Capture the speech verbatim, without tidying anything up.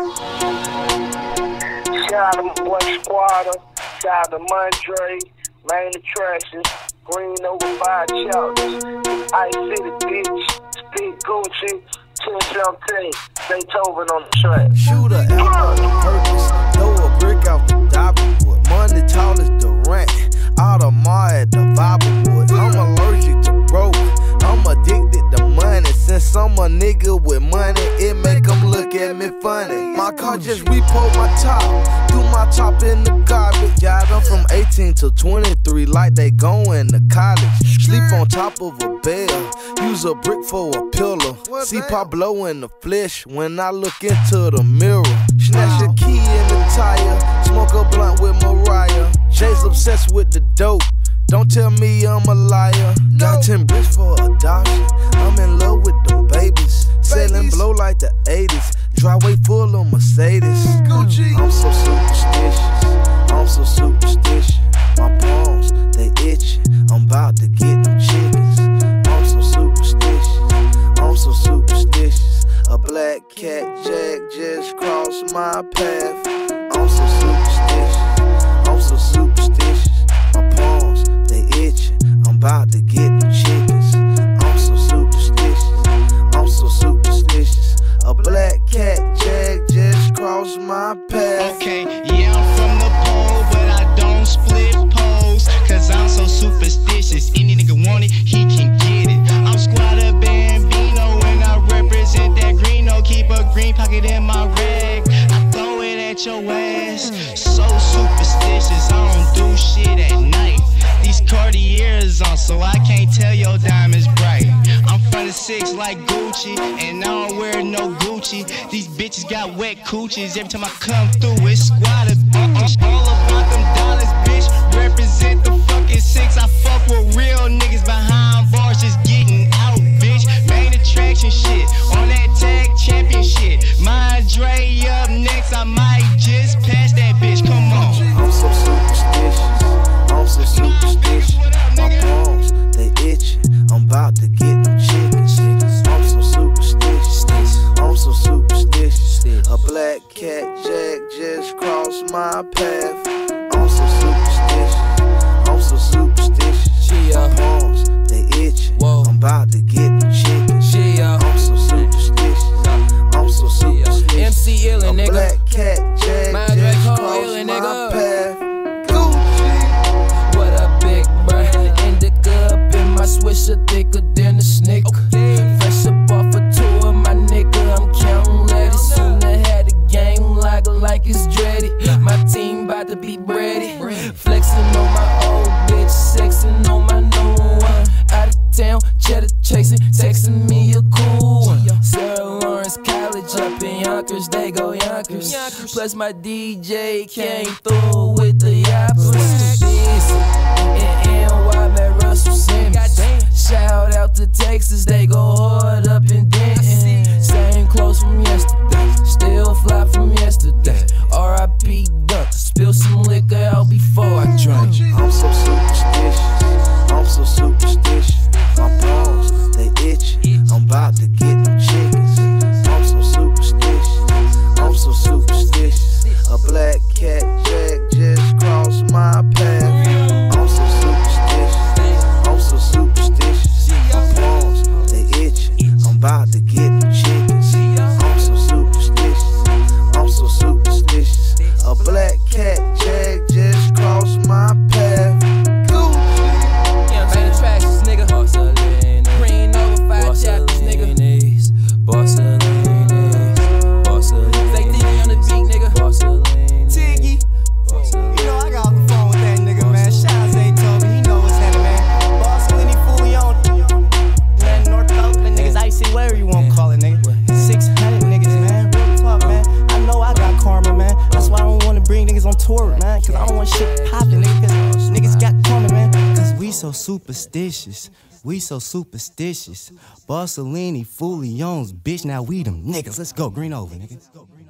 Shout out to my boy Squatter, shout out to Mondre, Main Attractions, Green over five chapters, Ice City Beach, Speed Gucci, ten seventeen, Beethoven on the track. Shoot a out the purpose, throw a brick out the Dobblewood. Money tall as Durant, Audemars at the Viblewood. I'm allergic to broke, I'm addicted to money. Since I'm a nigga with money, it make them look at me funny. My car just repo my top, threw my top in the garbage. Got them from eighteen to twenty-three like they going to college. Sleep on top of a bed, use a brick for a pillow. See Pablo in the flesh when I look into the mirror. Snatch a key in the tire, smoke a blunt with Mariah. Jay's obsessed with the dope, don't tell me I'm a liar. Got ten bricks for adoption, I'm in love with them babies. Selling blow like the eighties, driveway full of Mercedes. Gucci. I'm so superstitious, I'm so superstitious. My palms, they itching, I'm about to get them chickens. I'm so superstitious, I'm so superstitious. A black cat jack just crossed my path. I'm so superstitious, I'm so superstitious. My palms, they itching, I'm about to get them chickens. I'm so superstitious, I'm so superstitious. A black cat jack just crossed my path. Okay, yeah, I'm from the pole, but I don't split poles. Cause I'm so superstitious. Any nigga want it, he can get it. I'm Squatter Bambino and I represent that greeno. Keep a green pocket in my rag, I throw it at your ass. So superstitious, I don't do shit at night. These Cartiers on, so I can't tell your diamonds bright. I'm from the six like Gucci, and I don't wear no Gucci. These bitches got wet coochies. Every time I come through, it's Squatter. All about them dollars, bitch. Represent the fucking six. I fuck with real niggas behind bars, just getting out, bitch. Main attraction shit, on that tag champion shit. My Dre up next, I might just pass that bitch. Come on. I'm so superstitious, I'm so superstitious. My palms, they itching, I'm about to get them chickens. I'm so superstitious, I'm so superstitious. A black cat jack just crossed my path. I'm so superstitious, I'm so superstitious. My palms, they itching, I'm about to get them chickens. I'm so superstitious, I'm so superstitious. M C illin', nigga. A black cat jack just crossed my path. What a big bruh, indica up in my swisher, thicker than a snicker. Okay. Fresh up off a tour, my nigga, I'm counting letters. Soon I had the game like, like it's dreaded. My team bout to be breaded. Flexing on my old bitch, sexing on my new one. Out of town, cheddar chasing, texting me a cool one. Sarah Lawrence College up in Yonkers, they go Yonkers. Plus my D J came through with the yappers. And N Y met Russell Simmons. Shout out to Texas, they go hard up in Denton. Same clothes from yesterday, still fly from yesterday. R I P Duck, spill some liquor out before I drink. I'm so superstitious, I'm so superstitious. My palms, they itching, I'm about to get them chickens. I'm so superstitious, I'm so superstitious. A black cat jack just crossed my path. I'm so superstitious, I'm so superstitious. My palms, they itching, I'm about to get them chickens. I'm so superstitious, I'm so superstitious. A black cat jack just crossed my path. Yeah, main attractions, nigga. Green over five chapters, nigga. Bossalinis, Bossalinis. Fake Tiggy on the beat, nigga. Bossalinis. Tiggy. You know I got off the phone with that nigga, man. Shout out Zay Toby, he know what's happening, man. Bossalini, fully on. Man, North Oakland niggas, Ice City, whatever you want to call it, nigga. six hundred niggas, man. Real talk, man. I know I got karma, man. That's why I don't want to bring niggas on tour, man. Cause I don't want shit popping, nigga. Cause niggas got karma, man. Cause we so superstitious. We so superstitious. Bossalini, fully owns, bitch. Now we them niggas. Let's go, green over, nigga.